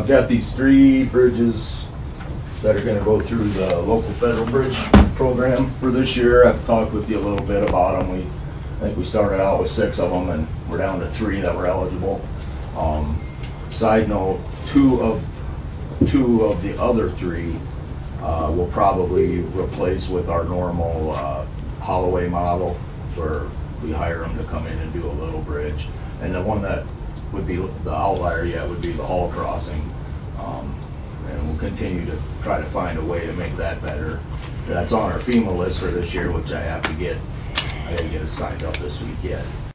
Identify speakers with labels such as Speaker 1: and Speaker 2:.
Speaker 1: I've got these 3 bridges that are going to go through the local federal bridge program for this year. I've talked with you a little bit about them. I think we started out with 6 of them, and we're down to 3 that were eligible. Side note: two of the other 3 will probably replace with our normal Holloway model, where we hire them to come in and do a little bridge. And the one that would be the outlier yet would be the Hall crossing. And we'll continue to try to find a way to make that better. That's on our FEMA list for this year, which I gotta get us signed up this week yet.